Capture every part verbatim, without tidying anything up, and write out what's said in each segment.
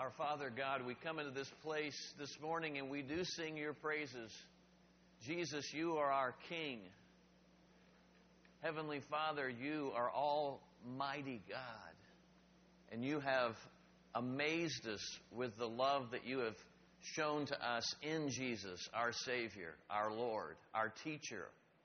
Our Father God, we come into this place this morning and we do sing your praises. Jesus, you are our King. Heavenly Father, you are Almighty God. And you have amazed us with the love that you have shown to us in Jesus, our Savior, our Lord, our teacher.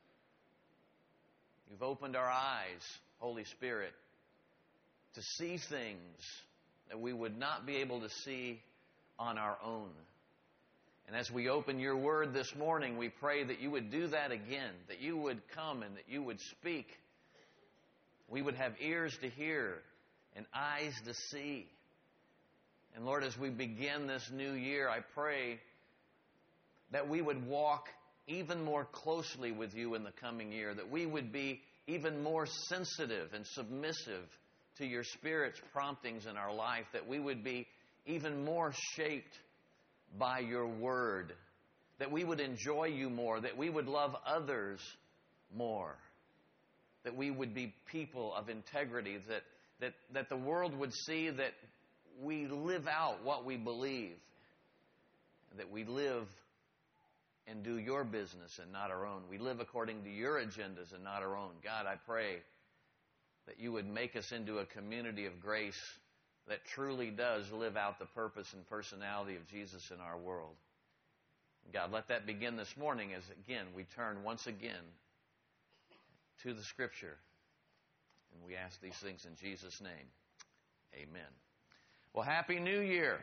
You've opened our eyes, Holy Spirit, to see things that we would not be able to see on our own. And as we open your word this morning, we pray that you would do that again, that you would come and that you would speak. We would have ears to hear and eyes to see. And Lord, as we begin this new year, I pray that we would walk even more closely with you in the coming year, that we would be even more sensitive and submissive to your Spirit's promptings in our life, that we would be even more shaped by your word, that we would enjoy you more, that we would love others more, that we would be people of integrity, that, that, that the world would see that we live out what we believe, that we live and do your business and not our own. We live according to your agendas and not our own. God, I pray that you would make us into a community of grace that truly does live out the purpose and personality of Jesus in our world. God, let that begin this morning as, again, we turn once again to the Scripture. And we ask these things in Jesus' name. Amen. Well, Happy New Year.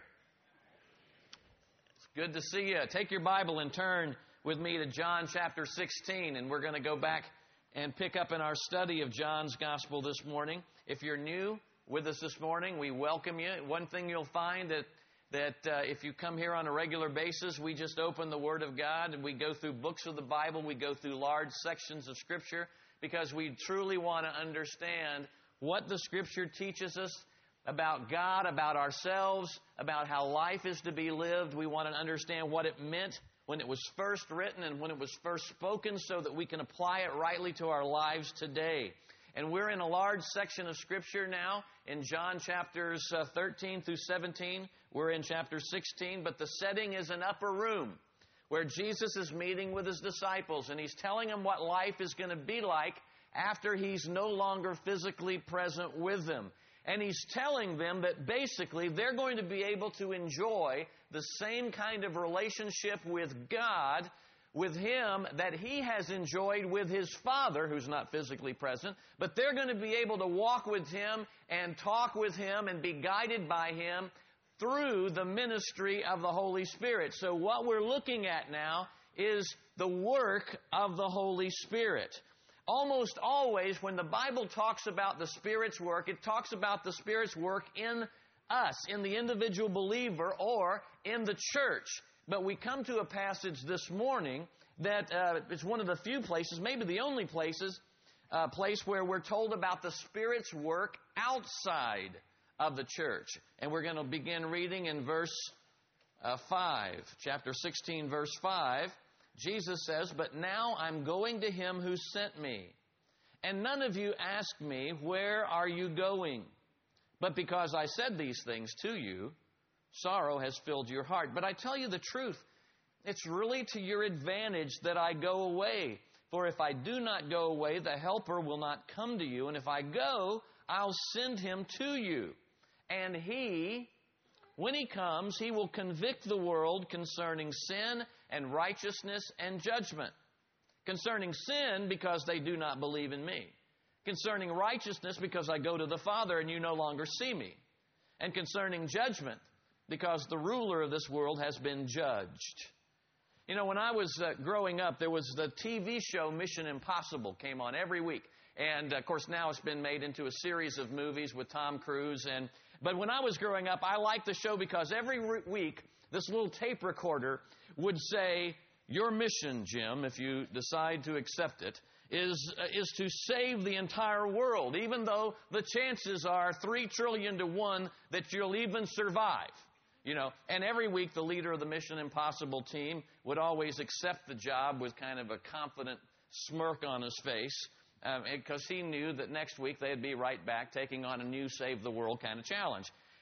It's good to see you. Take your Bible and turn with me to John chapter sixteen, and we're going to go back and pick up in our study of John's Gospel this morning. If you're new with us this morning, we welcome you. One thing you'll find that that uh, if you come here on a regular basis, we just open the Word of God and we go through books of the Bible, we go through large sections of Scripture, because we truly want to understand what the Scripture teaches us about God, about ourselves, about how life is to be lived. We want to understand what it meant when it was first written and when it was first spoken, so that we can apply it rightly to our lives today. And we're in a large section of Scripture now in John chapters uh, thirteen through seventeen. We're in chapter sixteen, but the setting is an upper room where Jesus is meeting with His disciples, and He's telling them what life is going to be like after He's no longer physically present with them. And He's telling them that basically they're going to be able to enjoy the same kind of relationship with God, with Him, that He has enjoyed with His Father, who's not physically present. But they're going to be able to walk with Him and talk with Him and be guided by Him through the ministry of the Holy Spirit. So what we're looking at now is the work of the Holy Spirit. Almost always when the Bible talks about the Spirit's work, it talks about the Spirit's work in us, in the individual believer or in the church. But we come to a passage this morning that uh, is one of the few places, maybe the only places, uh, place where we're told about the Spirit's work outside of the church. And we're going to begin reading in verse uh, five, chapter sixteen, verse five. Jesus says, "But now I'm going to Him who sent me. And none of you ask me, 'Where are you going?' But because I said these things to you, sorrow has filled your heart. But I tell you the truth, it's really to your advantage that I go away. For if I do not go away, the Helper will not come to you. And if I go, I'll send Him to you. And He, when He comes, He will convict the world concerning sin and righteousness and judgment. Concerning sin, because they do not believe in me. Concerning righteousness, because I go to the Father and you no longer see me. And concerning judgment, because the ruler of this world has been judged." You know, when I was uh, growing up, there was the T V show Mission Impossible came on every week. And, of course, now it's been made into a series of movies with Tom Cruise. And But when I was growing up, I liked the show because every re- week, this little tape recorder would say, "Your mission, Jim, if you decide to accept it, is, uh, is to save the entire world, even though the chances are three trillion to one that you'll even survive." You know, and every week the leader of the Mission Impossible team would always accept the job with kind of a confident smirk on his face, um, because he knew that next week they'd be right back taking on a new save the world kind of challenge.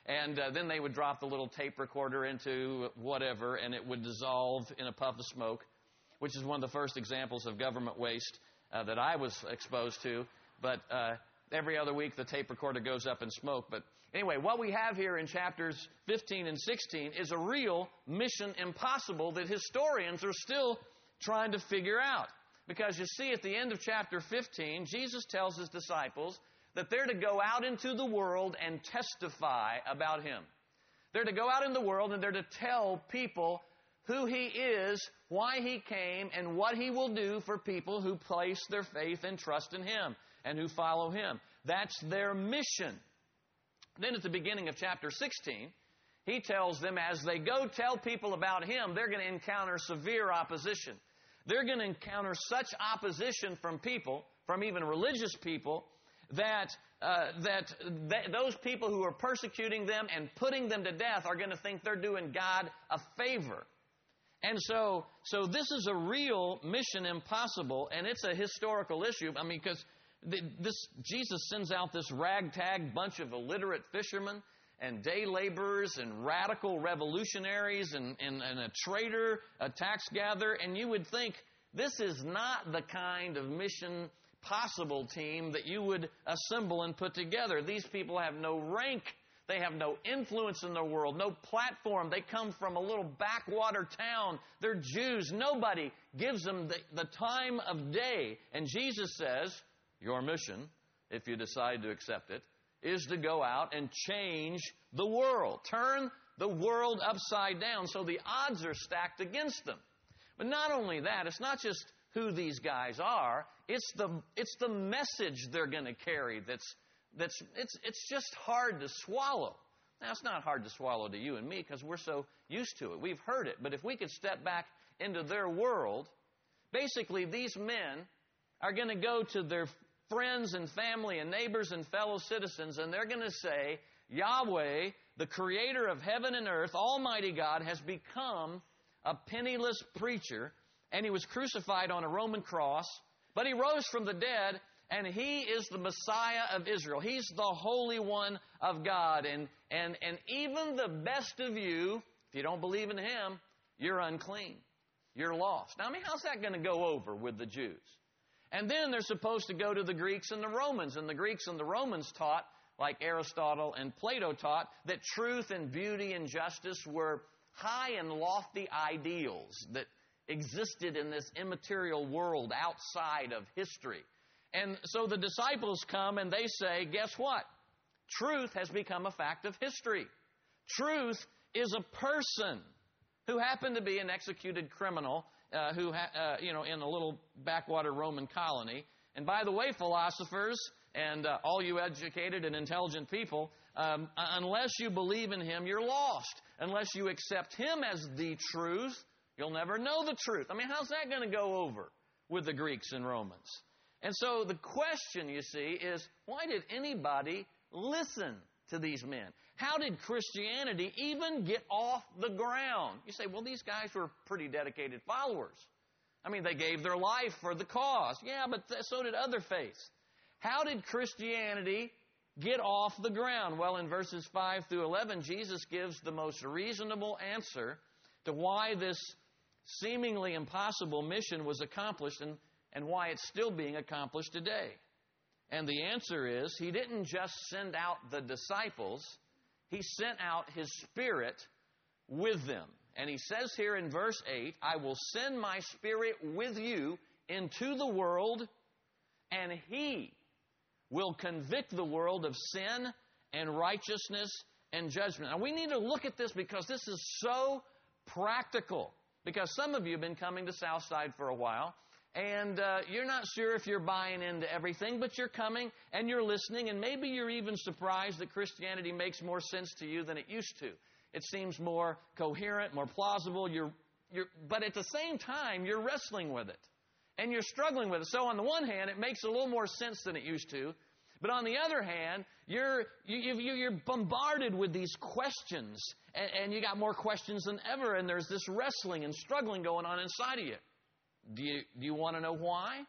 And uh, then they would drop the little tape recorder into whatever, and it would dissolve in a puff of smoke, which is one of the first examples of government waste uh, that I was exposed to. But uh, every other week, the tape recorder goes up in smoke. But anyway, what we have here in chapters fifteen and sixteen is a real mission impossible that historians are still trying to figure out. Because you see, at the end of chapter fifteen, Jesus tells his disciples that they're to go out into the world and testify about him. They're to go out in the world and they're to tell people who he is, why he came, and what he will do for people who place their faith and trust in him and who follow him. That's their mission. Then at the beginning of chapter sixteen, he tells them as they go tell people about him, they're going to encounter severe opposition. They're going to encounter such opposition from people, from even religious people, that uh, that th- those people who are persecuting them and putting them to death are going to think they're doing God a favor. And so, so this is a real mission impossible, and it's a historical issue. I mean, because this Jesus sends out this ragtag bunch of illiterate fishermen and day laborers and radical revolutionaries and, and, and a traitor, a tax gatherer, and you would think this is not the kind of mission possible team that you would assemble and put together. These people have no rank. They have no influence in the world, no platform. They come from a little backwater town. They're Jews. Nobody gives them the, the time of day. And Jesus says, your mission, if you decide to accept it, is to go out and change the world. Turn the world upside down so the odds are stacked against them. But not only that, it's not just who these guys are, it's the it's the message they're going to carry that's that's it's it's just hard to swallow. Now, it's not hard to swallow to you and me because we're so used to it. We've heard it. But if we could step back into their world, basically these men are going to go to their friends and family and neighbors and fellow citizens, and they're going to say, Yahweh, the creator of heaven and earth, Almighty God, has become a penniless preacher, and he was crucified on a Roman cross, but he rose from the dead, and he is the Messiah of Israel. He's the Holy One of God, and, and, and even the best of you, if you don't believe in him, you're unclean. You're lost. Now, I mean, how's that going to go over with the Jews? And then they're supposed to go to the Greeks and the Romans. And the Greeks and the Romans taught, like Aristotle and Plato taught, that truth and beauty and justice were high and lofty ideals that existed in this immaterial world outside of history. And so the disciples come and they say, guess what? Truth has become a fact of history. Truth is a person who happened to be an executed criminal Uh, who, ha- uh, you know, in a little backwater Roman colony. And by the way, philosophers and uh, all you educated and intelligent people, um, unless you believe in him, you're lost. Unless you accept him as the truth, you'll never know the truth. I mean, how's that going to go over with the Greeks and Romans? And so the question, you see, is why did anybody listen to these men? How did Christianity even get off the ground? You say, well, these guys were pretty dedicated followers. I mean, they gave their life for the cause. Yeah, but th- so did other faiths. How did Christianity get off the ground? Well, in verses five through eleven, Jesus gives the most reasonable answer to why this seemingly impossible mission was accomplished and, and why it's still being accomplished today. And the answer is, he didn't just send out the disciples, he sent out his Spirit with them. And he says here in verse eight, I will send my Spirit with you into the world, and he will convict the world of sin and righteousness and judgment. Now, we need to look at this because this is so practical. Because some of you have been coming to Southside for a while, and uh, you're not sure if you're buying into everything, but you're coming and you're listening, and maybe you're even surprised that Christianity makes more sense to you than it used to. It seems more coherent, more plausible, you're, you're, but at the same time, you're wrestling with it, and you're struggling with it. So on the one hand, it makes a little more sense than it used to, but on the other hand, you're, you, you, you're bombarded with these questions, and, and you got more questions than ever, and there's this wrestling and struggling going on inside of you. Do you, do you want to know why?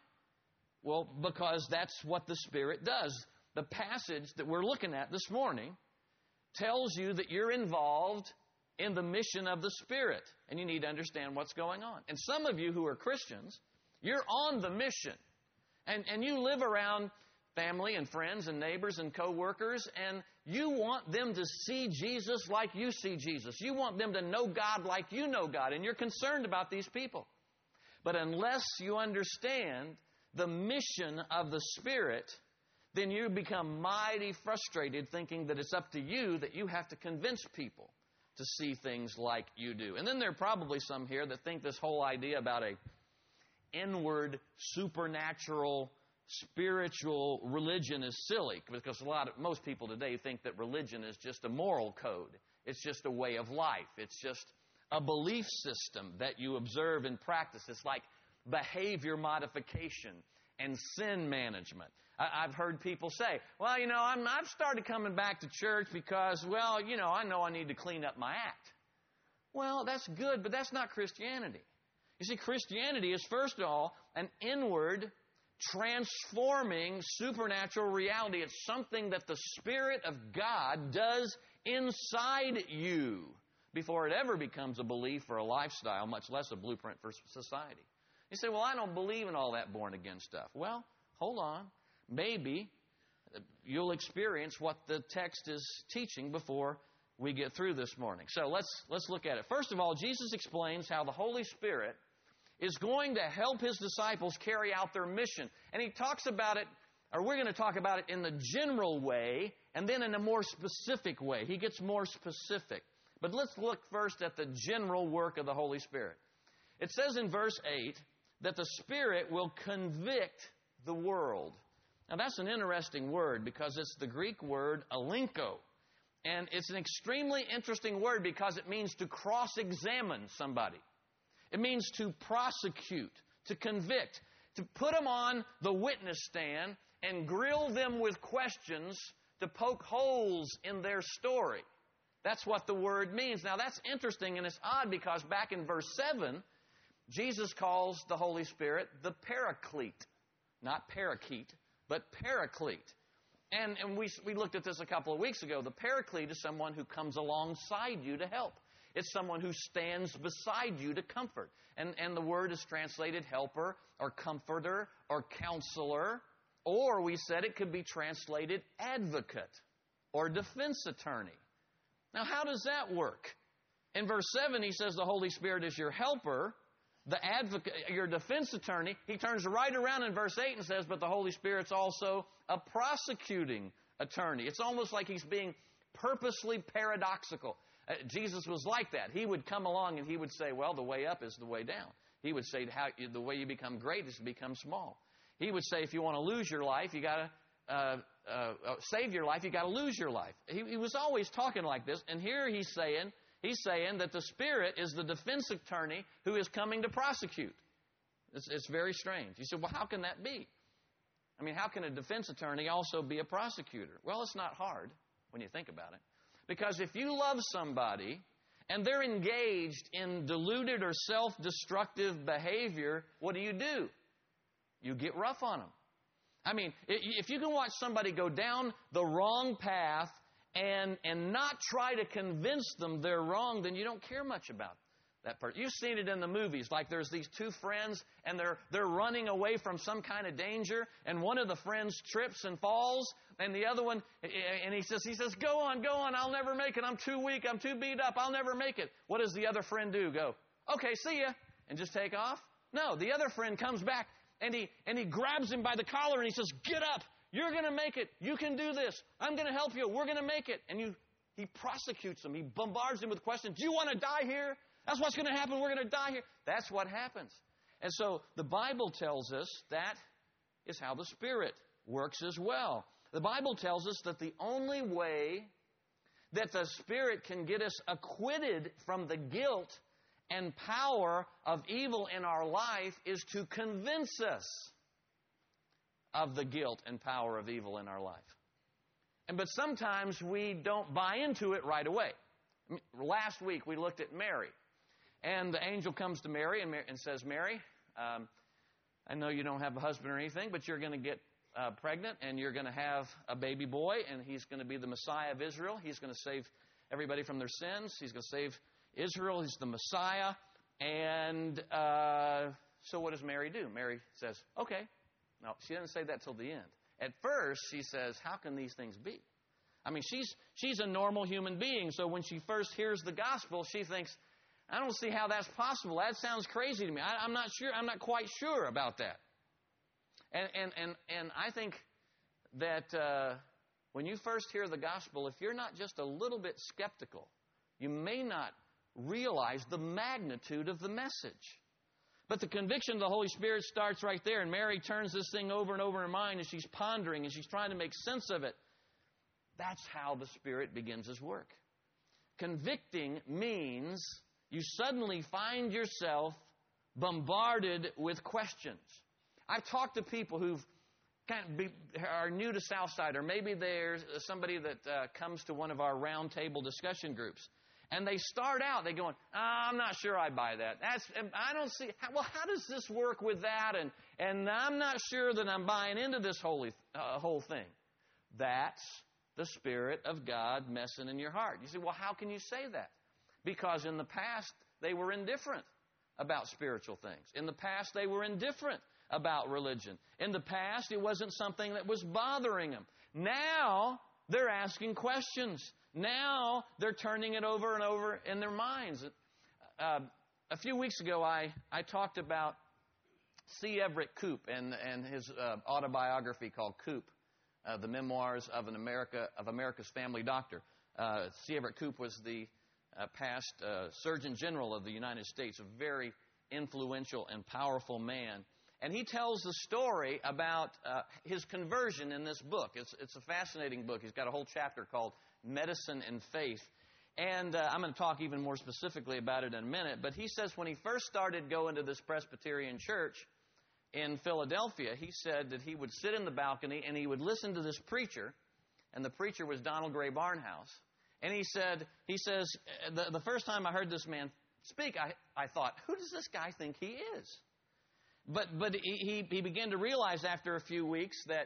Well, because that's what the Spirit does. The passage that we're looking at this morning tells you that you're involved in the mission of the Spirit, and you need to understand what's going on. And some of you who are Christians, you're on the mission, and, and you live around family and friends and neighbors and co-workers, and you want them to see Jesus like you see Jesus. You want them to know God like you know God, and you're concerned about these people. But unless you understand the mission of the Spirit, then you become mighty frustrated thinking that it's up to you, that you have to convince people to see things like you do. And then there are probably some here that think this whole idea about a inward, supernatural, spiritual religion is silly, because a lot of most people today think that religion is just a moral code. It's just a way of life. It's just a belief system that you observe and practice. It's like behavior modification and sin management. I, I've heard people say, well, you know, I'm, I've started coming back to church because, well, you know, I know I need to clean up my act. Well, that's good, but that's not Christianity. You see, Christianity is, first of all, an inward, transforming supernatural reality. It's something that the Spirit of God does inside you before it ever becomes a belief or a lifestyle, much less a blueprint for society. You say, well, I don't believe in all that born-again stuff. Well, hold on. Maybe you'll experience what the text is teaching before we get through this morning. So let's, let's look at it. First of all, Jesus explains how the Holy Spirit is going to help His disciples carry out their mission. And He talks about it, or we're going to talk about it in the general way, and then in a more specific way. He gets more specific. But let's look first at the general work of the Holy Spirit. It says in verse eight that the Spirit will convict the world. Now that's an interesting word because it's the Greek word alinko. And it's an extremely interesting word because it means to cross-examine somebody. It means to prosecute, to convict, to put them on the witness stand and grill them with questions to poke holes in their story. That's what the word means. Now that's interesting, and it's odd because back in verse seven, Jesus calls the Holy Spirit the Paraclete. Not Parakeet, but Paraclete. And, and we, we looked at this a couple of weeks ago. The Paraclete is someone who comes alongside you to help. It's someone who stands beside you to comfort. And, and the word is translated helper or comforter or counselor. Or we said it could be translated advocate or defense attorney. Now, how does that work? In verse seven, he says the Holy Spirit is your helper, the advocate, your defense attorney. He turns right around in verse eight and says, but the Holy Spirit's also a prosecuting attorney. It's almost like he's being purposely paradoxical. Uh, Jesus was like that. He would come along and he would say, well, the way up is the way down. He would say how the way you become great is to become small. He would say if you want to lose your life, you got to uh, uh, uh, save your life, you got to lose your life. He, he was always talking like this. And here he's saying, he's saying that the Spirit is the defense attorney who is coming to prosecute. It's, it's very strange. You said, well, how can that be? I mean, how can a defense attorney also be a prosecutor? Well, it's not hard when you think about it. Because if you love somebody and they're engaged in deluded or self-destructive behavior, what do you do? You get rough on them. I mean, if you can watch somebody go down the wrong path and, and not try to convince them they're wrong, then you don't care much about that person. You've seen it in the movies, like there's these two friends and they're, they're running away from some kind of danger, and one of the friends trips and falls, and the other one, and he says, he says, go on, go on, I'll never make it. I'm too weak, I'm too beat up, I'll never make it. What does the other friend do? Go, okay, see ya, and just take off? No, the other friend comes back, and he, and he grabs him by the collar, and he says, get up, you're going to make it, you can do this, I'm going to help you, we're going to make it. And you, he prosecutes him, he bombards him with questions. Do you want to die here? That's what's going to happen, we're going to die here. That's what happens. And so the Bible tells us that is how the Spirit works as well. The Bible tells us that the only way that the Spirit can get us acquitted from the guilt and power of evil in our life is to convince us of the guilt and power of evil in our life. And but sometimes we don't buy into it right away. Last week we looked at Mary. And the angel comes to Mary and, Mary, and says, Mary, um, I know you don't have a husband or anything, but you're going to get uh, pregnant, and you're going to have a baby boy, and he's going to be the Messiah of Israel. He's going to save everybody from their sins. He's going to save Israel. He's the Messiah. And uh, so what does Mary do? Mary says, okay. No, she doesn't say that till the end. At first, she says, how can these things be? I mean, she's she's a normal human being, so when she first hears the gospel, she thinks, I don't see how that's possible. That sounds crazy to me. I, I'm not sure. I'm not quite sure about that. And and and, and I think that uh, when you first hear the gospel, if you're not just a little bit skeptical, you may not realize the magnitude of the message. But the conviction of the Holy Spirit starts right there, and Mary turns this thing over and over in her mind, and she's pondering, and she's trying to make sense of it. That's how the Spirit begins His work. Convicting means you suddenly find yourself bombarded with questions. I've talked to people who've kind of be, are new to Southside, or maybe there's somebody that uh, comes to one of our roundtable discussion groups, and they start out, they going, oh, I'm not sure I buy that. That's I don't see. How, well, how does this work with that? And and I'm not sure that I'm buying into this holy uh, whole thing. That's the Spirit of God messing in your heart. You say, well, how can you say that? Because in the past, they were indifferent about spiritual things. In the past, they were indifferent about religion. In the past, it wasn't something that was bothering them. Now, they're asking questions. Now, they're turning it over and over in their minds. Uh, a few weeks ago, I, I talked about C. Everett Koop and, and his uh, autobiography called Koop. Uh, the Memoirs of an America of America's Family Doctor. Uh, C. Everett Koop was the uh, past uh, Surgeon General of the United States, a very influential and powerful man. And he tells the story about uh, his conversion in this book. It's, it's a fascinating book. He's got a whole chapter called Medicine and Faith. And uh, I'm going to talk even more specifically about it in a minute. But he says when he first started going to this Presbyterian church in Philadelphia, he said that he would sit in the balcony and he would listen to this preacher, and the preacher was Donald Gray Barnhouse. And he said, he says, the, the first time I heard this man speak, I, I thought, who does this guy think he is? But but he, he began to realize after a few weeks that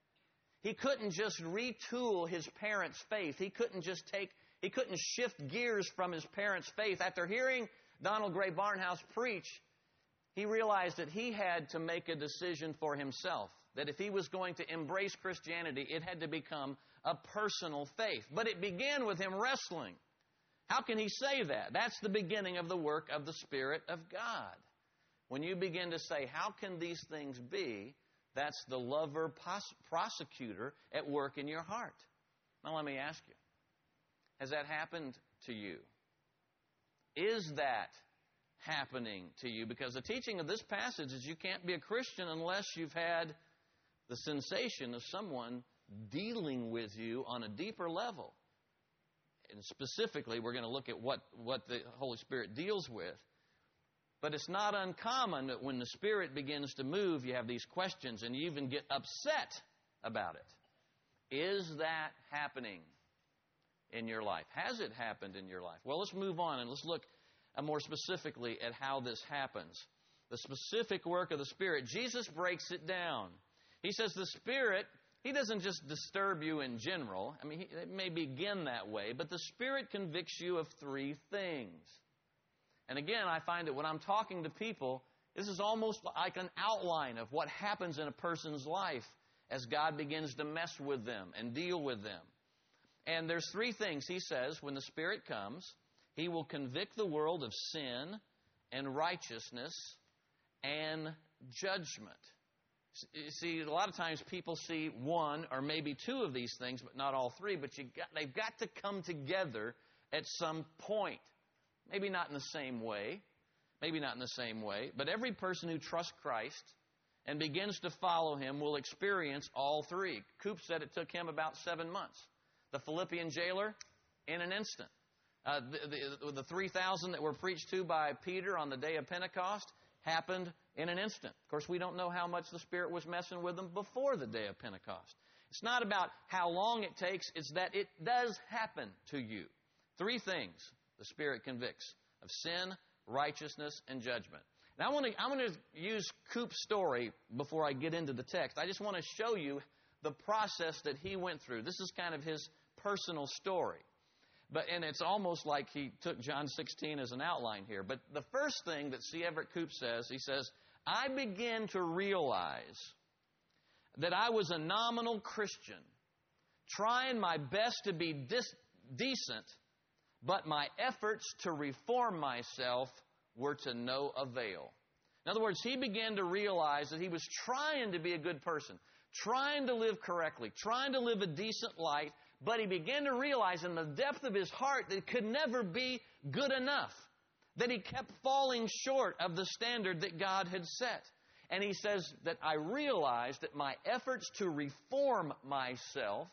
he couldn't just retool his parents' faith. He couldn't just take, he couldn't shift gears from his parents' faith. After hearing Donald Gray Barnhouse preach, he realized that he had to make a decision for himself, that if he was going to embrace Christianity, it had to become a personal faith. But it began with him wrestling. How can he say that? That's the beginning of the work of the Spirit of God. When you begin to say, how can these things be? That's the lover pos- prosecutor at work in your heart. Now let me ask you, has that happened to you? Is that happening to you? Because the teaching of this passage is you can't be a Christian unless you've had the sensation of someone dealing with you on a deeper level. And specifically, we're going to look at what, what the Holy Spirit deals with. But it's not uncommon that when the Spirit begins to move, you have these questions and you even get upset about it. Is that happening in your life? Has it happened in your life? Well, let's move on and let's look more specifically at how this happens. The specific work of the Spirit. Jesus breaks it down. He says the Spirit, He doesn't just disturb you in general. I mean, he, it may begin that way, but the Spirit convicts you of three things. And again, I find that when I'm talking to people, this is almost like an outline of what happens in a person's life as God begins to mess with them and deal with them. And there's three things He says when the Spirit comes. He will convict the world of sin and righteousness and judgment. See, a lot of times people see one or maybe two of these things, but not all three. But you got, they've got to come together at some point. Maybe not in the same way. Maybe not in the same way. But every person who trusts Christ and begins to follow Him will experience all three. Koop said it took him about seven months. The Philippian jailer, in an instant. Uh, the, the, the three thousand that were preached to by Peter on the day of Pentecost happened in an instant. Of course, we don't know how much the Spirit was messing with them before the day of Pentecost. It's not about how long it takes. It's that it does happen to you. Three things the Spirit convicts: of sin, righteousness, and judgment. And I want to I want to use Coop's story before I get into the text. I just want to show you the process that he went through. This is kind of his personal story. But and it's almost like he took John sixteen as an outline here. But the first thing that C. Everett Koop says, he says, I began to realize that I was a nominal Christian, trying my best to be dis- decent, but my efforts to reform myself were to no avail. In other words, he began to realize that he was trying to be a good person, trying to live correctly, trying to live a decent life, but he began to realize in the depth of his heart that it could never be good enough, that he kept falling short of the standard that God had set. And he says that I realized that my efforts to reform myself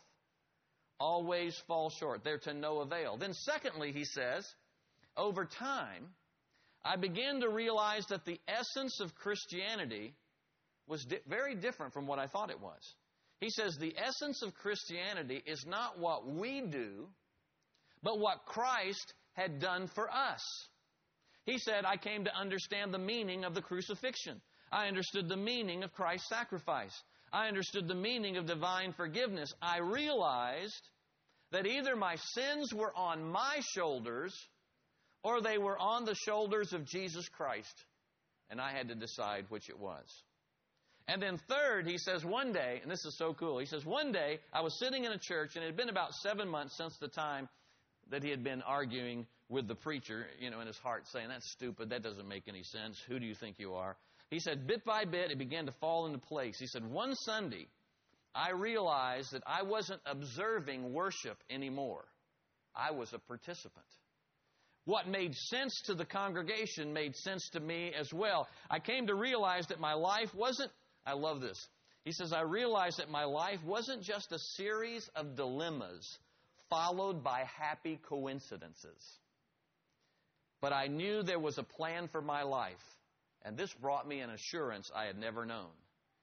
always fall short. They're to no avail. Then secondly, he says, over time, I began to realize that the essence of Christianity was di- very different from what I thought it was. He says the essence of Christianity is not what we do, but what Christ had done for us. He said, I came to understand the meaning of the crucifixion. I understood the meaning of Christ's sacrifice. I understood the meaning of divine forgiveness. I realized that either my sins were on my shoulders or they were on the shoulders of Jesus Christ. And I had to decide which it was. And then third, he says one day, and this is so cool, he says one day I was sitting in a church, and it had been about seven months since the time that he had been arguing with the preacher, you know, in his heart saying, that's stupid, that doesn't make any sense, who do you think you are? He said, bit by bit, it began to fall into place. He said, one Sunday, I realized that I wasn't observing worship anymore. I was a participant. What made sense to the congregation made sense to me as well. I came to realize that my life wasn't, I love this. He says, I realized that my life wasn't just a series of dilemmas followed by happy coincidences. But I knew there was a plan for my life, and this brought me an assurance I had never known.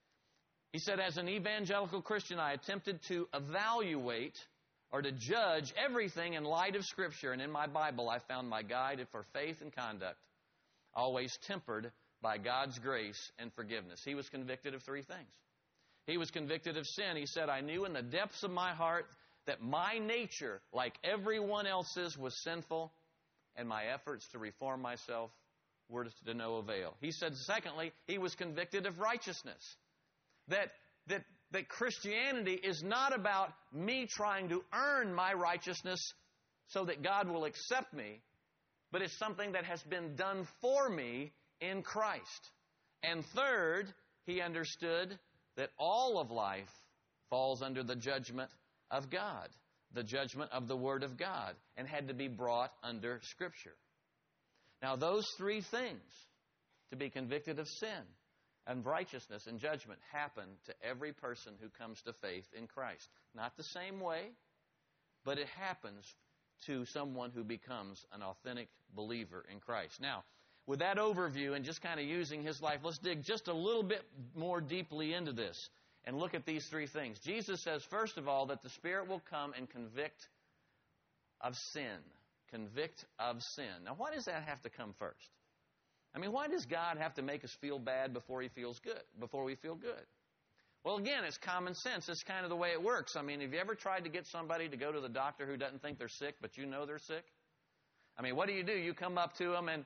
He said, as an evangelical Christian, I attempted to evaluate or to judge everything in light of Scripture, and in my Bible I found my guide for faith and conduct, always tempered by God's grace and forgiveness. He was convicted of three things. He was convicted of sin. He said, I knew in the depths of my heart that my nature, like everyone else's, was sinful, and my efforts to reform myself were to no avail. He said, secondly, he was convicted of righteousness. That, that, that Christianity is not about me trying to earn my righteousness so that God will accept me, but it's something that has been done for me in Christ. And third, he understood that all of life falls under the judgment of God, the judgment of the Word of God, and had to be brought under Scripture. Now, those three things, to be convicted of sin and righteousness and judgment, happen to every person who comes to faith in Christ. Not the same way, but it happens to someone who becomes an authentic believer in Christ. Now, with that overview and just kind of using his life, let's dig just a little bit more deeply into this and look at these three things. Jesus says, first of all, that the Spirit will come and convict of sin. Convict of sin. Now, why does that have to come first? I mean, why does God have to make us feel bad before He feels good, before we feel good? Well, again, it's common sense. It's kind of the way it works. I mean, have you ever tried to get somebody to go to the doctor who doesn't think they're sick, but you know they're sick? I mean, what do you do? You come up to them and,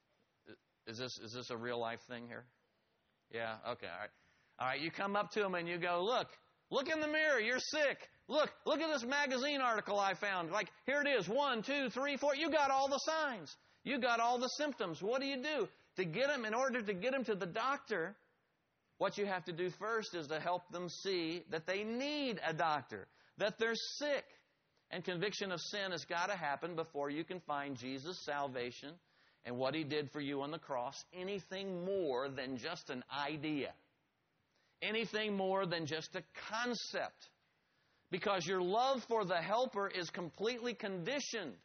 is this is this a real life thing here? Yeah, okay, all right. All right, you come up to them and you go, look, look in the mirror, you're sick. Look, look at this magazine article I found. Like, here it is, one, two, three, four. You got all the signs. You got all the symptoms. What do you do? To get them, in order to get them to the doctor, what you have to do first is to help them see that they need a doctor, that they're sick. And conviction of sin has got to happen before you can find Jesus' salvation and what He did for you on the cross, anything more than just an idea, anything more than just a concept. Because your love for the helper is completely conditioned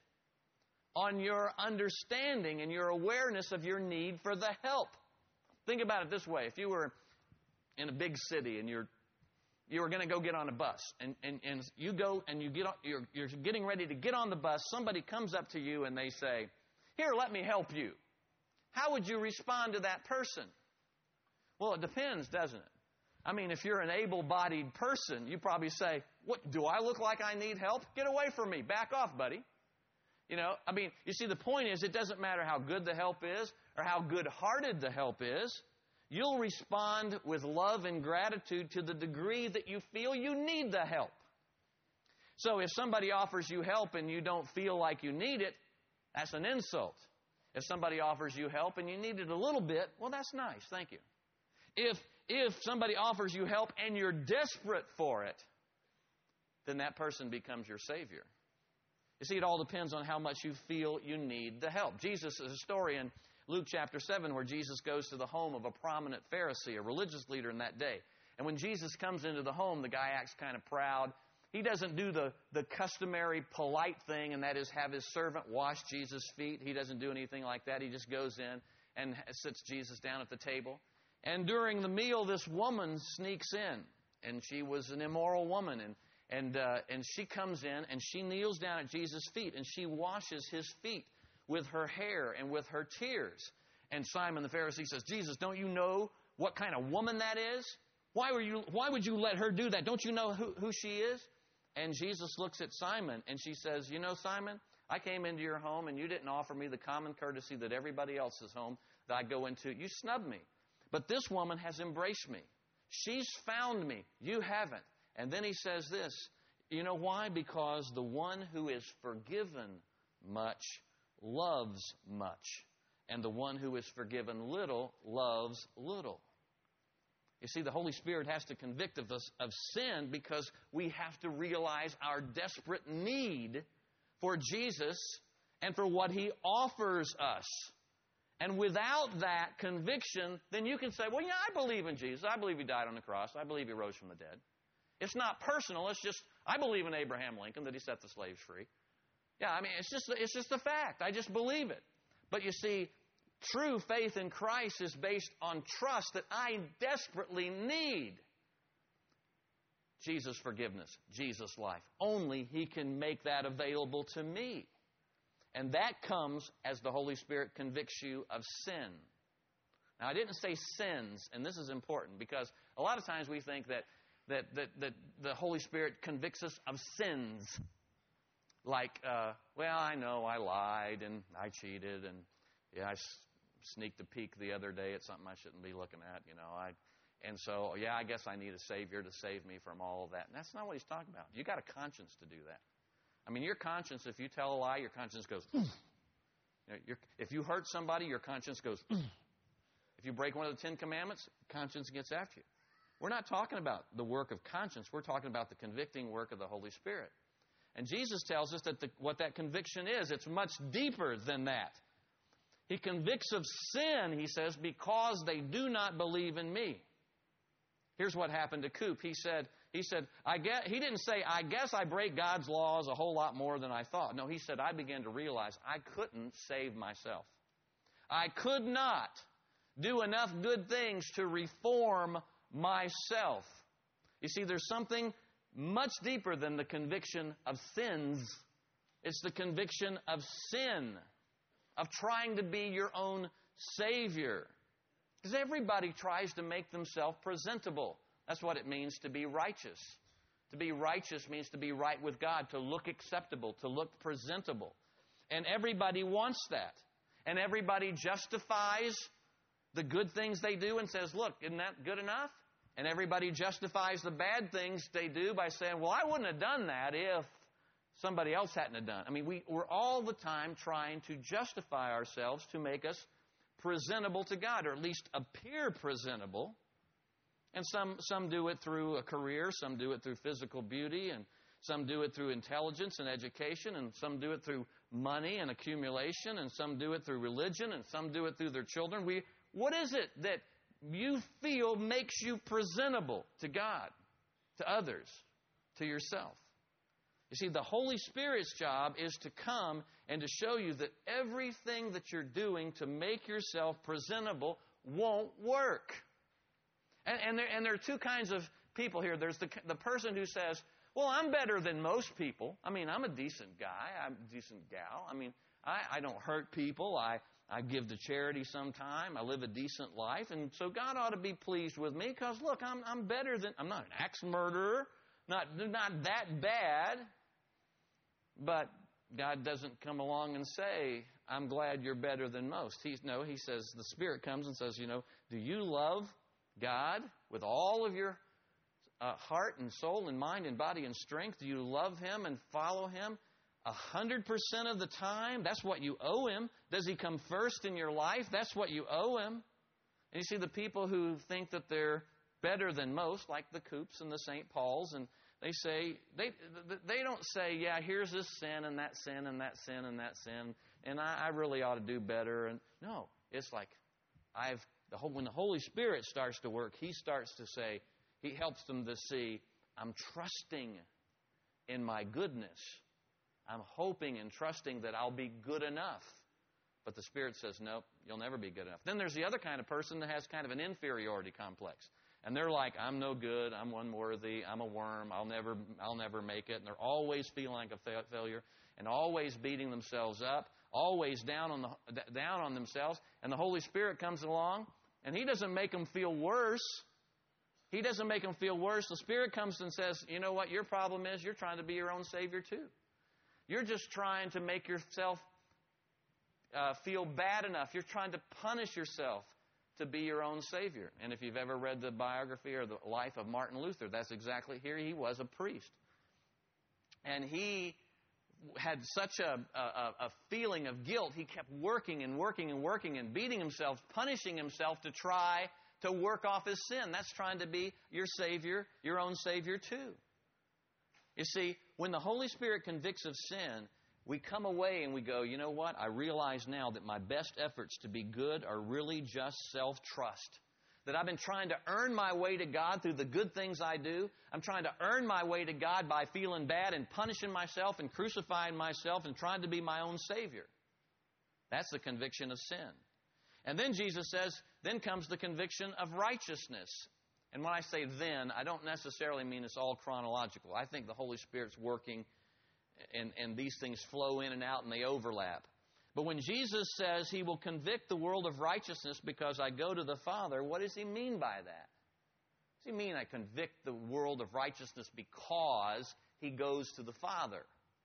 on your understanding and your awareness of your need for the help. Think about it this way. If you were in a big city and you're you were going to go get on a bus, and, and, and you go and you get on, you're, you're getting ready to get on the bus, somebody comes up to you and they say, here, let me help you. How would you respond to that person? Well, it depends, doesn't it? I mean, if you're an able-bodied person, you probably say, "What, do I look like I need help? Get away from me. Back off, buddy." You know, I mean, you see, the point is, it doesn't matter how good the help is or how good-hearted the help is. You'll respond with love and gratitude to the degree that you feel you need the help. So if somebody offers you help and you don't feel like you need it, that's an insult. If somebody offers you help and you need it a little bit, well, that's nice. Thank you. If if somebody offers you help and you're desperate for it, then that person becomes your Savior. You see, it all depends on how much you feel you need the help. Jesus is a story in Luke chapter seven where Jesus goes to the home of a prominent Pharisee, a religious leader in that day. And when Jesus comes into the home, the guy acts kind of proud. He doesn't do the, the customary polite thing, and that is have his servant wash Jesus' feet. He doesn't do anything like that. He just goes in and sits Jesus down at the table. And during the meal, this woman sneaks in, and she was an immoral woman, and and uh, and she comes in, and she kneels down at Jesus' feet, and she washes his feet with her hair and with her tears. And Simon the Pharisee says, "Jesus, don't you know what kind of woman that is? Why were you? Why would you let her do that? Don't you know who, who she is?" And Jesus looks at Simon, and she says, "You know, Simon, I came into your home, and you didn't offer me the common courtesy that everybody else's home that I go into. You snubbed me. But this woman has embraced me. She's found me. You haven't." And then he says this, you know why? Because the one who is forgiven much loves much. And the one who is forgiven little loves little. You see, the Holy Spirit has to convict of us of sin because we have to realize our desperate need for Jesus and for what He offers us. And without that conviction, then you can say, well, yeah, I believe in Jesus. I believe He died on the cross. I believe He rose from the dead. It's not personal. It's just, I believe in Abraham Lincoln, that he set the slaves free. Yeah, I mean, it's just, it's just a fact. I just believe it. But you see, true faith in Christ is based on trust that I desperately need Jesus' forgiveness, Jesus' life. Only He can make that available to me. And that comes as the Holy Spirit convicts you of sin. Now, I didn't say sins, and this is important because a lot of times we think that that that, that the Holy Spirit convicts us of sins. Like, uh, well, I know I lied and I cheated and yeah, I s- sneaked a peek the other day at something I shouldn't be looking at, you know. I, and so, yeah, I guess I need a Savior to save me from all of that. And that's not what He's talking about. You got a conscience to do that. I mean, your conscience, if you tell a lie, your conscience goes, you know, your, if you hurt somebody, your conscience goes, if you break one of the Ten Commandments, conscience gets after you. We're not talking about the work of conscience. We're talking about the convicting work of the Holy Spirit. And Jesus tells us that the, what that conviction is, it's much deeper than that. He convicts of sin, He says, because they do not believe in me. Here's what happened to Coop. He said, he said, I guess, he didn't say, I guess I break God's laws a whole lot more than I thought. No, he said, I began to realize I couldn't save myself. I could not do enough good things to reform myself. You see, there's something much deeper than the conviction of sins. It's the conviction of sin, of trying to be your own Savior. Because everybody tries to make themselves presentable. That's what it means to be righteous. To be righteous means to be right with God, to look acceptable, to look presentable. And everybody wants that. And everybody justifies the good things they do and says, look, isn't that good enough? And everybody justifies the bad things they do by saying, well, I wouldn't have done that if somebody else hadn't have done. I mean, we, we're all the time trying to justify ourselves to make us presentable to God, or at least appear presentable. And some, some do it through a career, some do it through physical beauty, and some do it through intelligence and education, and some do it through money and accumulation, and some do it through religion, and some do it through their children. We, what is it that you feel makes you presentable to God, to others, to yourself? You see, the Holy Spirit's job is to come and to show you that everything that you're doing to make yourself presentable won't work. And, and, there, and there are two kinds of people here. There's the, the person who says, well, I'm better than most people. I mean, I'm a decent guy. I'm a decent gal. I mean, I, I don't hurt people. I, I give to charity sometime. I live a decent life. And so God ought to be pleased with me because, look, I'm, I'm better than, I'm not an axe murderer, not, not that bad. But God doesn't come along and say, I'm glad you're better than most. He's, no, He says, the Spirit comes and says, you know, do you love God with all of your uh, heart and soul and mind and body and strength? Do you love Him and follow Him a hundred percent of the time? That's what you owe Him. Does He come first in your life? That's what you owe Him. And you see, the people who think that they're better than most, like the Coops and the Saint Pauls, and they say, they they don't say, yeah, here's this sin and that sin and that sin and that sin, and I, I really ought to do better. And no, it's like, I've the whole, when the Holy Spirit starts to work, He starts to say, He helps them to see, I'm trusting in my goodness. I'm hoping and trusting that I'll be good enough. But the Spirit says, nope, you'll never be good enough. Then there's the other kind of person that has kind of an inferiority complex. And they're like, I'm no good, I'm unworthy, I'm a worm, I'll never I'll never make it. And they're always feeling like a fa- failure and always beating themselves up, always down on the down on themselves. And the Holy Spirit comes along, and He doesn't make them feel worse. He doesn't make them feel worse. The Spirit comes and says, you know what your problem is? You're trying to be your own Savior too. You're just trying to make yourself uh, feel bad enough. You're trying to punish yourself to be your own Savior. And if you've ever read the biography or the life of Martin Luther, that's exactly here. He was a priest. And he had such a, a, a feeling of guilt, he kept working and working and working and beating himself, punishing himself to try to work off his sin. That's trying to be your Savior, your own Savior too. You see, when the Holy Spirit convicts of sin, we come away and we go, you know what? I realize now that my best efforts to be good are really just self-trust. That I've been trying to earn my way to God through the good things I do. I'm trying to earn my way to God by feeling bad and punishing myself and crucifying myself and trying to be my own Savior. That's the conviction of sin. And then Jesus says, then comes the conviction of righteousness. And when I say then, I don't necessarily mean it's all chronological. I think the Holy Spirit's working and, and these things flow in and out and they overlap. But when Jesus says He will convict the world of righteousness because I go to the Father, what does He mean by that? Does He mean I convict the world of righteousness because He goes to the Father?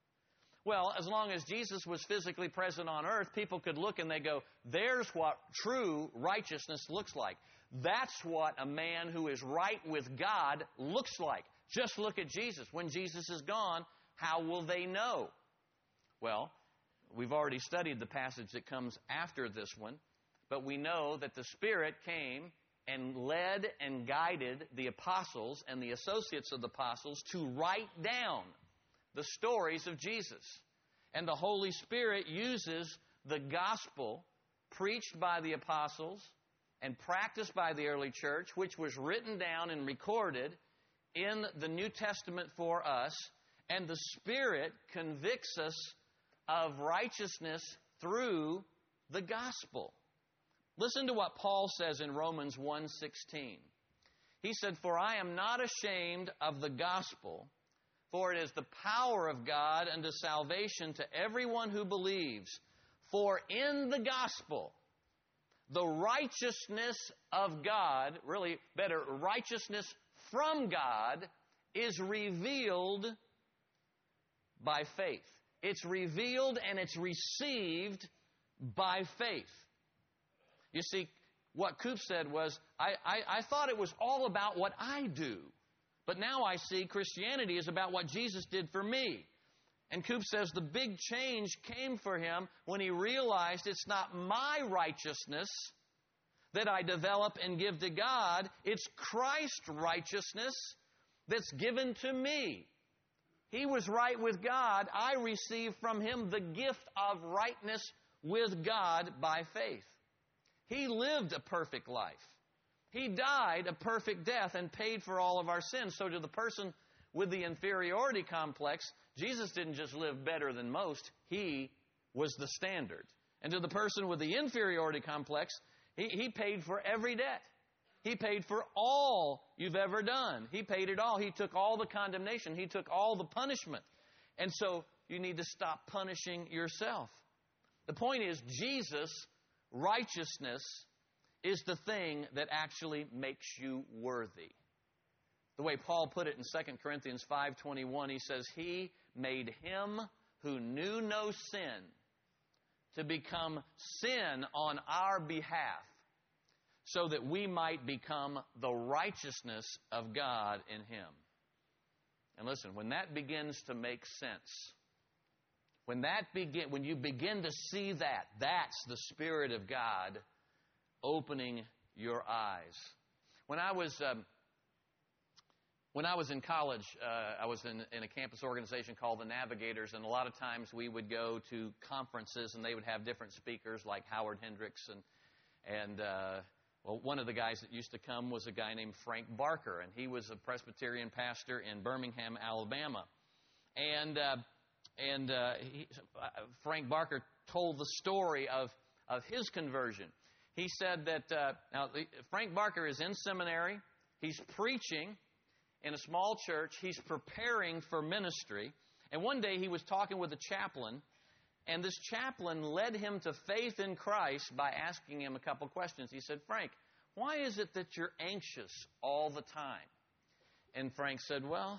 Well, as long as Jesus was physically present on earth, people could look and they go, there's what true righteousness looks like. That's what a man who is right with God looks like. Just look at Jesus. When Jesus is gone, how will they know? Well, we've already studied the passage that comes after this one, but we know that the Spirit came and led and guided the apostles and the associates of the apostles to write down the stories of Jesus. And the Holy Spirit uses the gospel preached by the apostles and practiced by the early church, which was written down and recorded in the New Testament for us, and the Spirit convicts us of righteousness through the gospel. Listen to what Paul says in Romans one sixteen. He said, for I am not ashamed of the gospel, for it is the power of God unto salvation to everyone who believes. For in the gospel, the righteousness of God, really better, righteousness from God, is revealed by faith. It's revealed and it's received by faith. You see, what Coop said was, I, I, I thought it was all about what I do. But now I see Christianity is about what Jesus did for me. And Coop says the big change came for him when he realized it's not my righteousness that I develop and give to God. It's Christ's righteousness that's given to me. He was right with God. I received from Him the gift of rightness with God by faith. He lived a perfect life. He died a perfect death and paid for all of our sins. So to the person with the inferiority complex, Jesus didn't just live better than most. He was the standard. And to the person with the inferiority complex, he, he paid for every debt. He paid for all you've ever done. He paid it all. He took all the condemnation. He took all the punishment. And so you need to stop punishing yourself. The point is, Jesus righteousness is the thing that actually makes you worthy. The way Paul put it in Second Corinthians five twenty-one, he says, He made Him who knew no sin to become sin on our behalf, so that we might become the righteousness of God in Him. And listen, when that begins to make sense, when that begin, when you begin to see that, that's the Spirit of God opening your eyes. When I was um, when I was in college, uh, I was in, in a campus organization called the Navigators, and a lot of times we would go to conferences, and they would have different speakers like Howard Hendricks, and and uh, well, one of the guys that used to come was a guy named Frank Barker, and he was a Presbyterian pastor in Birmingham, Alabama, and uh, and uh, he, uh, Frank Barker told the story of of his conversion. He said that, uh, now, Frank Barker is in seminary. He's preaching in a small church. He's preparing for ministry. And one day he was talking with a chaplain, and this chaplain led him to faith in Christ by asking him a couple questions. He said, Frank, why is it that you're anxious all the time? And Frank said, well,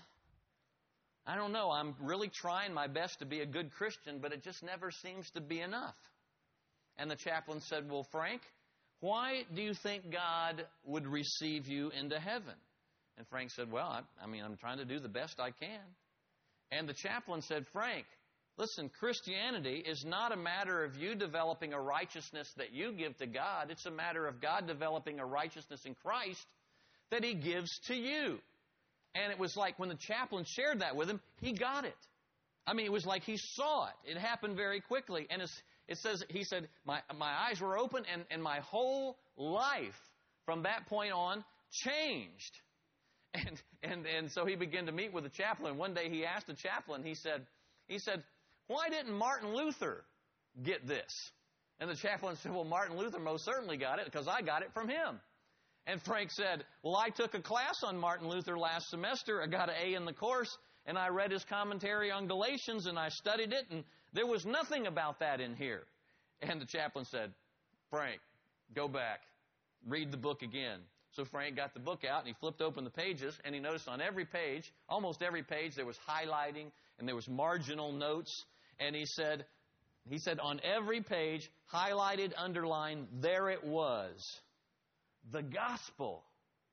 I don't know. I'm really trying my best to be a good Christian, but it just never seems to be enough. And the chaplain said, well, Frank, why do you think God would receive you into heaven? And Frank said, well, I, I mean, I'm trying to do the best I can. And the chaplain said, Frank, listen, Christianity is not a matter of you developing a righteousness that you give to God. It's a matter of God developing a righteousness in Christ that He gives to you. And it was like when the chaplain shared that with him, he got it. I mean, it was like he saw it. It happened very quickly. And it's, it says, he said, my, my eyes were open, and, and my whole life from that point on changed. And, and, and so he began to meet with the chaplain. One day he asked the chaplain, he said, he said, why didn't Martin Luther get this? And the chaplain said, well, Martin Luther most certainly got it because I got it from him. And Frank said, well, I took a class on Martin Luther last semester. I got an A in the course, and I read his commentary on Galatians, and I studied it, and there was nothing about that in here. And the chaplain said, Frank, go back, read the book again. So Frank got the book out, and he flipped open the pages, and he noticed on every page, almost every page, there was highlighting, and there was marginal notes. And he said, he said on every page, highlighted, underlined, there it was, the gospel.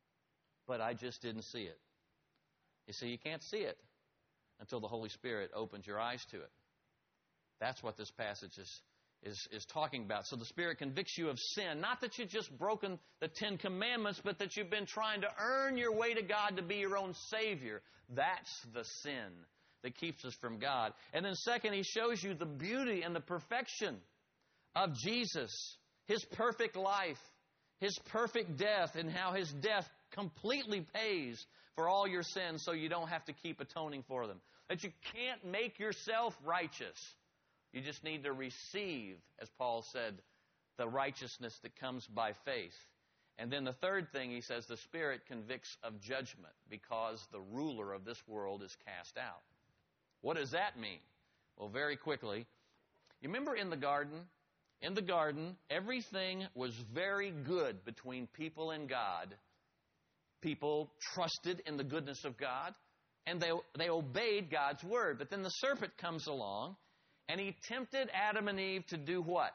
But I just didn't see it. You see, you can't see it until the Holy Spirit opens your eyes to it. That's what this passage is, is, is talking about. So the Spirit convicts you of sin. Not that you've just broken the Ten Commandments, but that you've been trying to earn your way to God to be your own Savior. That's the sin that keeps us from God. And then second, He shows you the beauty and the perfection of Jesus, His perfect life, His perfect death, and how His death completely pays for all your sins so you don't have to keep atoning for them. That you can't make yourself righteous. You just need to receive, as Paul said, the righteousness that comes by faith. And then the third thing, he says, the Spirit convicts of judgment because the ruler of this world is cast out. What does that mean? Well, very quickly, you remember in the garden? In the garden, everything was very good between people and God. People trusted in the goodness of God, and they, they obeyed God's word. But then the serpent comes along, and he tempted Adam and Eve to do what?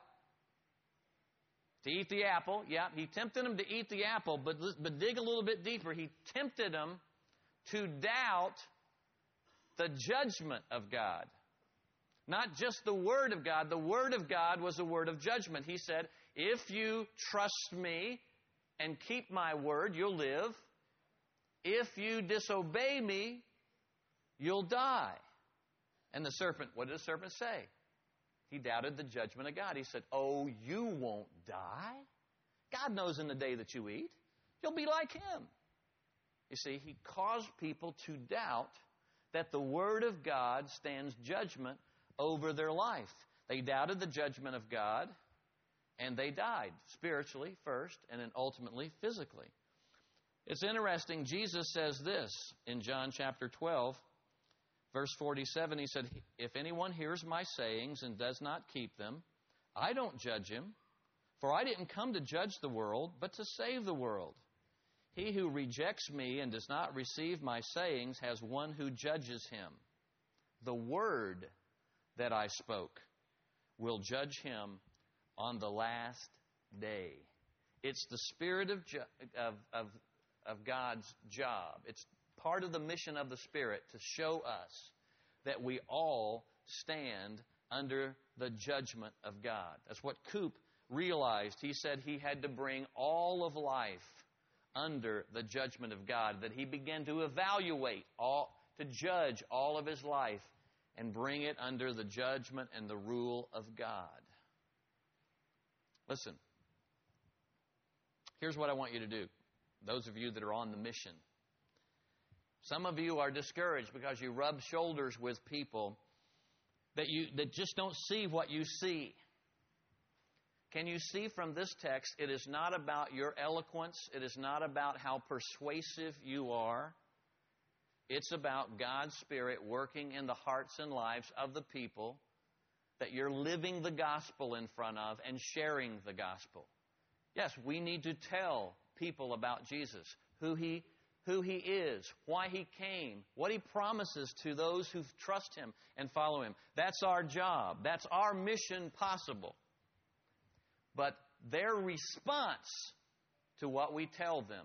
To eat the apple. Yeah, he tempted them to eat the apple, but, but dig a little bit deeper. He tempted them to doubt the judgment of God. Not just the Word of God. The Word of God was a word of judgment. He said, if you trust me and keep my word, you'll live. If you disobey me, you'll die. And the serpent, what did the serpent say? He doubted the judgment of God. He said, oh, you won't die. God knows in the day that you eat, you'll be like Him. You see, he caused people to doubt that the Word of God stands judgment over their life. They doubted the judgment of God, and they died spiritually first, and then ultimately physically. It's interesting, Jesus says this in John chapter twelve, verse forty-seven. He said, if anyone hears my sayings and does not keep them, I don't judge him, For I didn't come to judge the world, but to save the world. He who rejects me and does not receive my sayings has one who judges him. The word that I spoke will judge him on the last day. It's the Spirit of, of, of, of God's job. It's part of the mission of the Spirit to show us that we all stand under the judgment of God. That's what Coop realized. He said he had to bring all of life under the judgment of God, that he began to evaluate, all, to judge all of his life and bring it under the judgment and the rule of God. Listen, here's what I want you to do, those of you that are on the mission. Some of you are discouraged because you rub shoulders with people that you that just don't see what you see. Can you see from this text, it is not about your eloquence. It is not about how persuasive you are. It's about God's Spirit working in the hearts and lives of the people that you're living the gospel in front of and sharing the gospel. Yes, we need to tell people about Jesus, who He who He is, why He came, what He promises to those who trust Him and follow Him. That's our job. That's our mission possible. But their response to what we tell them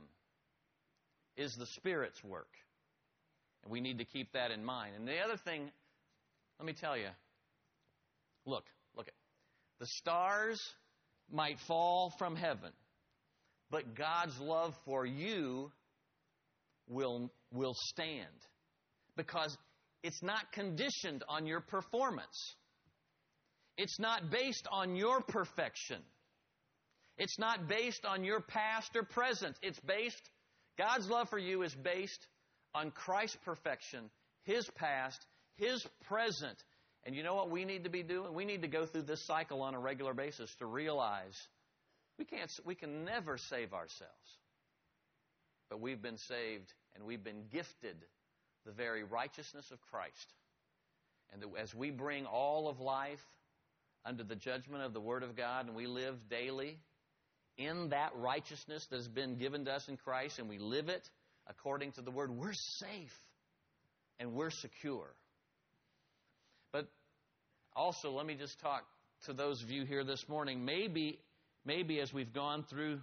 is the Spirit's work. And we need to keep that in mind. And the other thing, let me tell you, look, look at the stars might fall from heaven, but God's love for you will, will stand, because it's not conditioned on your performance. It's not based on your perfection. It's not based on your past or present. It's based, God's love for you is based on Christ's perfection, His past, His present. And you know what we need to be doing? We need to go through this cycle on a regular basis to realize we can't, we can never save ourselves. But we've been saved and we've been gifted the very righteousness of Christ. And as we bring all of life under the judgment of the Word of God, and we live daily in that righteousness that has been given to us in Christ, and we live it according to the Word, we're safe and we're secure. But also, let me just talk to those of you here this morning. Maybe, maybe as we've gone through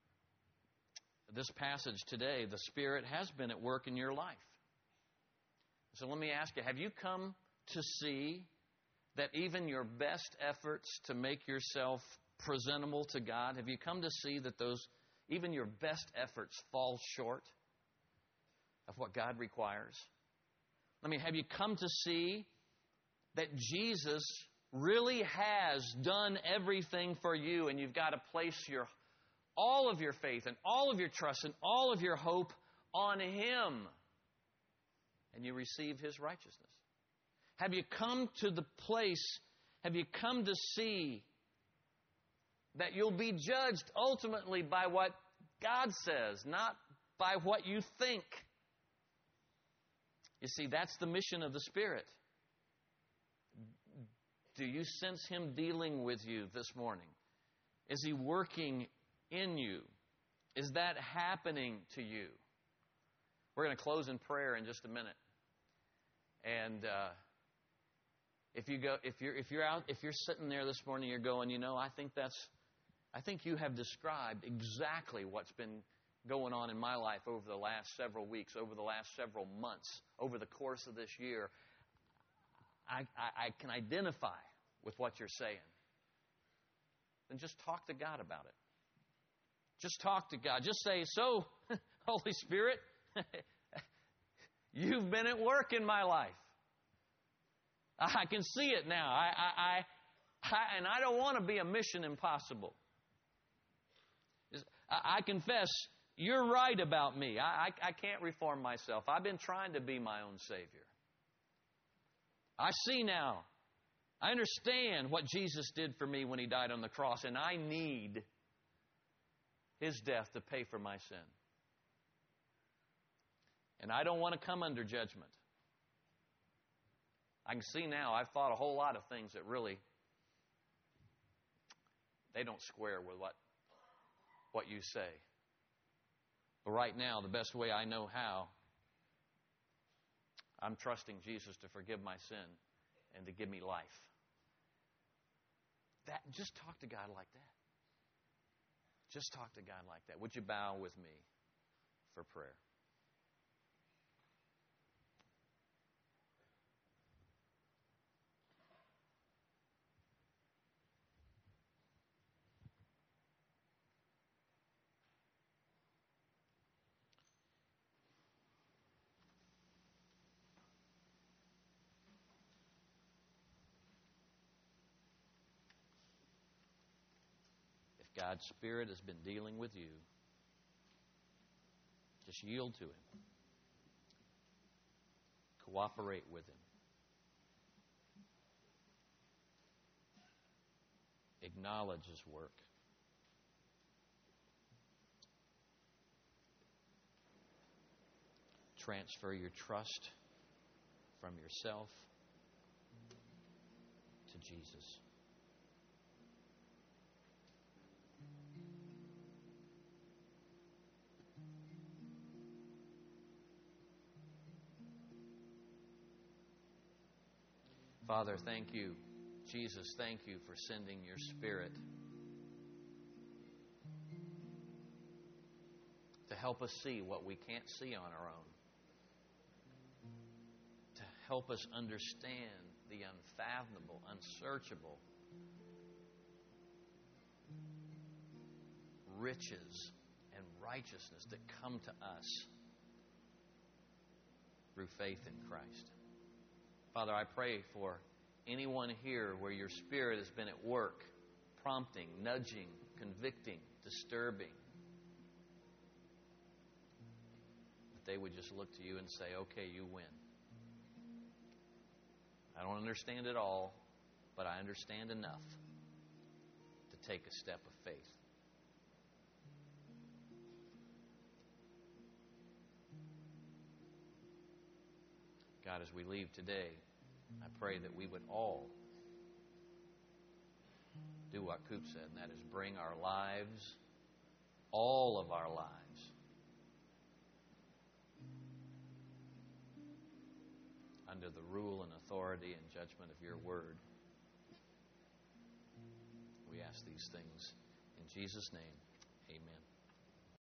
this passage today, the Spirit has been at work in your life. So let me ask you, have you come to see that even your best efforts to make yourself presentable to God, have you come to see that those, even your best efforts fall short of what God requires? I mean, have you come to see that Jesus really has done everything for you, and you've got to place your all of your faith and all of your trust and all of your hope on Him, and you receive His righteousness? Have you come to the place, have you come to see that you'll be judged ultimately by what God says, not by what you think? You see, that's the mission of the Spirit. Do you sense Him dealing with you this morning? Is He working in you? Is that happening to you? We're going to close in prayer in just a minute. And uh, if you go, if you're if you're out, if you're sitting there this morning, you're going, you know, I think that's, I think you have described exactly what's been going on in my life over the last several weeks, over the last several months, over the course of this year. I, I, I can identify with what you're saying. Then just talk to God about it. Just talk to God. Just say, so, Holy Spirit, you've been at work in my life. I can see it now. I, I, I, I and I don't want to be a mission impossible. I, I confess, you're right about me. I, I, I can't reform myself. I've been trying to be my own Savior. I see now. I understand what Jesus did for me when He died on the cross, and I need His death to pay for my sin. And I don't want to come under judgment. I can see now I've thought a whole lot of things that really, They don't square with what, what you say. But right now, the best way I know how, I'm trusting Jesus to forgive my sin and to give me life. That, just talk to God like that. Just talk to God like that. Would you bow with me for prayer? God's Spirit has been dealing with you. Just yield to Him. Cooperate with Him. Acknowledge His work. Transfer your trust from yourself to Jesus. Father, thank you. Jesus, thank you for sending your Spirit to help us see what we can't see on our own, to help us understand the unfathomable, unsearchable riches and righteousness that come to us through faith in Christ. Father, I pray for anyone here where your Spirit has been at work, prompting, nudging, convicting, disturbing, that they would just look to you and say, okay, you win. I don't understand it all, but I understand enough to take a step of faith. God, as we leave today, I pray that we would all do what Coop said, and that is bring our lives, all of our lives, under the rule and authority and judgment of your word. We ask these things in Jesus' name. Amen.